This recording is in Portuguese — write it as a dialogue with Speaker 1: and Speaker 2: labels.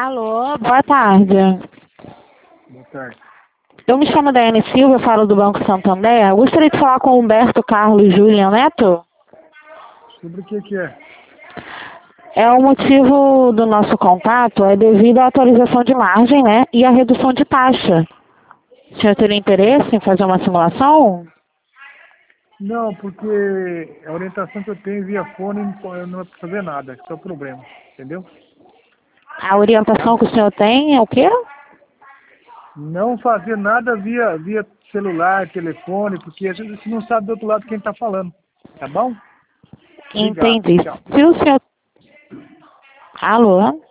Speaker 1: Alô, boa tarde.
Speaker 2: Boa tarde.
Speaker 1: Eu me chamo Daiane Silva, eu falo do Banco Santander. Eu gostaria de falar com o Humberto Carlos Julian Neto.
Speaker 2: Sobre o que é?
Speaker 1: O motivo do nosso contato é devido à atualização de margem, né? E à redução de taxa. O senhor teria interesse em fazer uma simulação?
Speaker 2: Não, porque a orientação que eu tenho via fone não é para fazer nada. Esse é o problema, entendeu?
Speaker 1: A orientação que o senhor tem é o quê?
Speaker 2: Não fazer nada via celular, telefone, porque a gente não sabe do outro lado quem está falando. Tá bom? Obrigado.
Speaker 1: Entendi.
Speaker 2: Tchau.
Speaker 1: Se o senhor... Alô?